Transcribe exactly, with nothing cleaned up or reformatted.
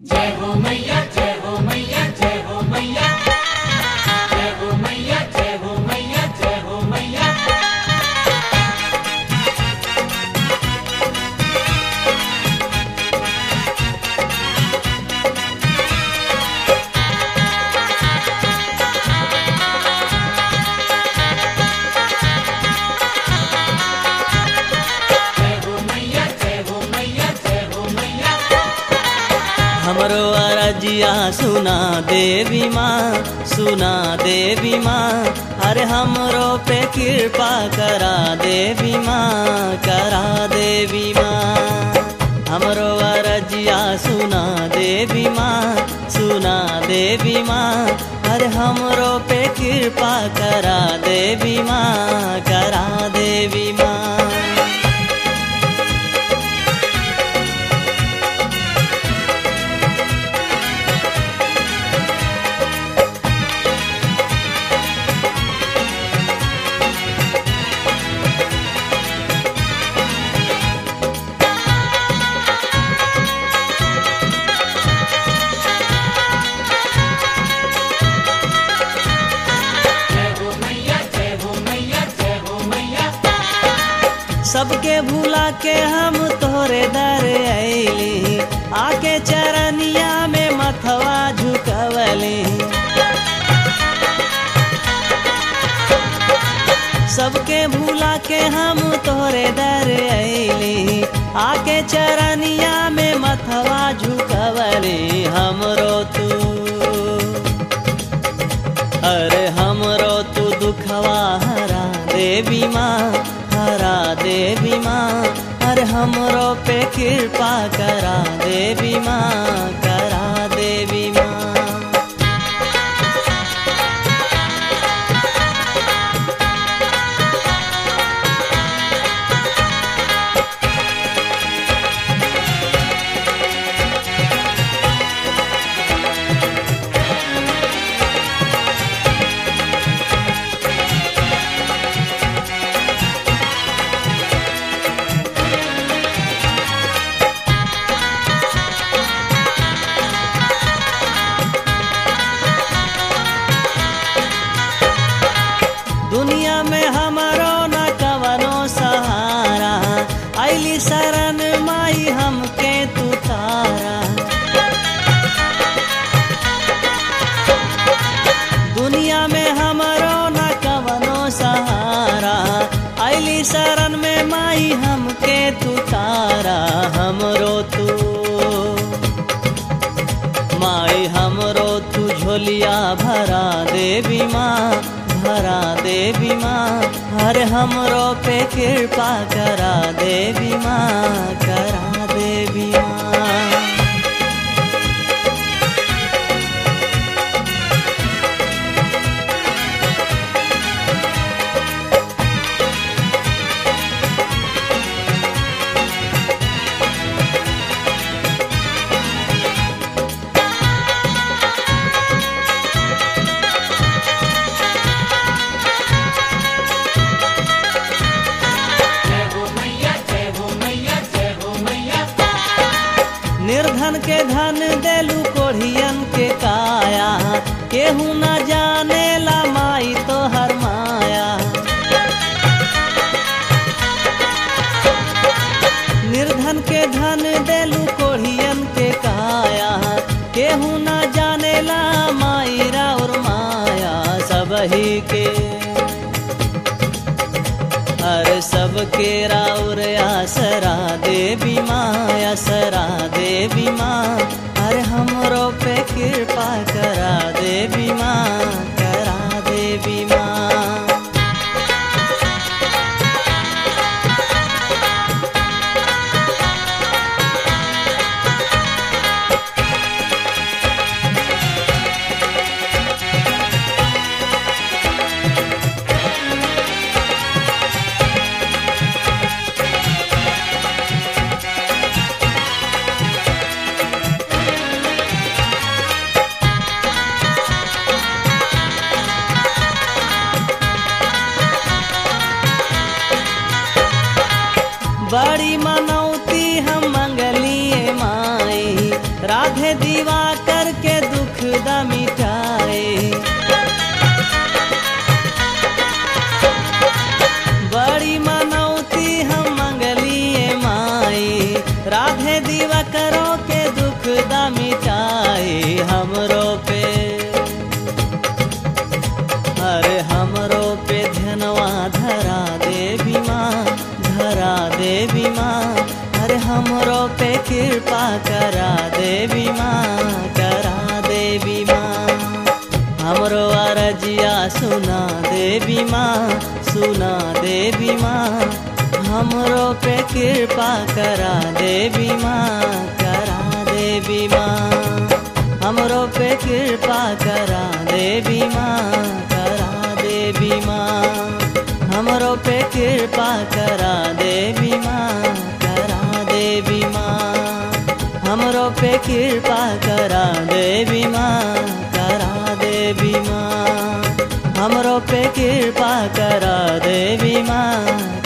जय हो मैया जय हो मैया जय हो मैया जय हो मैया जय हो मैया जय हो मैया। हमरो अरजिया सुना देवी माँ, सुना देवी माँ, अरे हमरो पे कृपा करा देवी माँ, करा देवी माँ। हमरो अरजिया सुना देवी माँ, सुना देवी माँ, अरे हमरो पे कृपा करा देवी माँ, करा देवी माँ। सबके भूला के हम तोरे दर अइली, आके चरनिया में मथवा झुकवली। सबके भूला के हम तोरे दर अइली, आके चरनिया में मथवा झुकवली। हमरो तू अरे हमरो तू दुखवा हरा देवी माँ, हरा देवी माँ, अरे हमरो पे कृपा करा देवी माँ, करा देवी माँ। दुनिया में हमारो न कवनो सहारा, आइली शरण माई हमके तू तारा। दुनिया में हमारो न कवनो सहारा, आइली शरण में माई हमके तू तारा। हमरो तू माई हमरो तू झोलिया भरा देवी माँ, भरा देवी माँ, अरे हमरो पे कृपा करा देवी माँ, करा देवी माँ। निर्धन के धन देलू कोढ़ियन के काया, केहू न जाने ला माई तो हर माया। निर्धन के धन देलू कोढ़ियन के काया, केहू न जाने ला माई राउर माया। सबही के हर सबके राउर आसरा देवी माँ, आसरा देवी माँ, अरे हमरो पे कृपा करा देवी माँ, करा देवी माँ। दीवा करके दुख दा मिटाए। बड़ी मनौती हम मंगलिए माई, राधे दीवा करो के दुख दा मिटाए हमरो पे। अरे हमरो पे धनवा धरा देवी माँ, धरा देवी माँ। अरे हमरो पे कृपा करा देवी माँ, करा देवी माँ। हमरो अरजिया सुना देवी माँ, सुना देवी माँ। हमरो पे कृपा करा देवी माँ, करा देवी माँ। हमरो पे कृपा करा देवी माँ, करा देवी माँ। हमरो पे कृपा करा देवी माँ, करा देवी माँ। हमरो पे कृपा करा देवी माँ, करा देवी माँ। हमरो पे कृपा करा देवी माँ।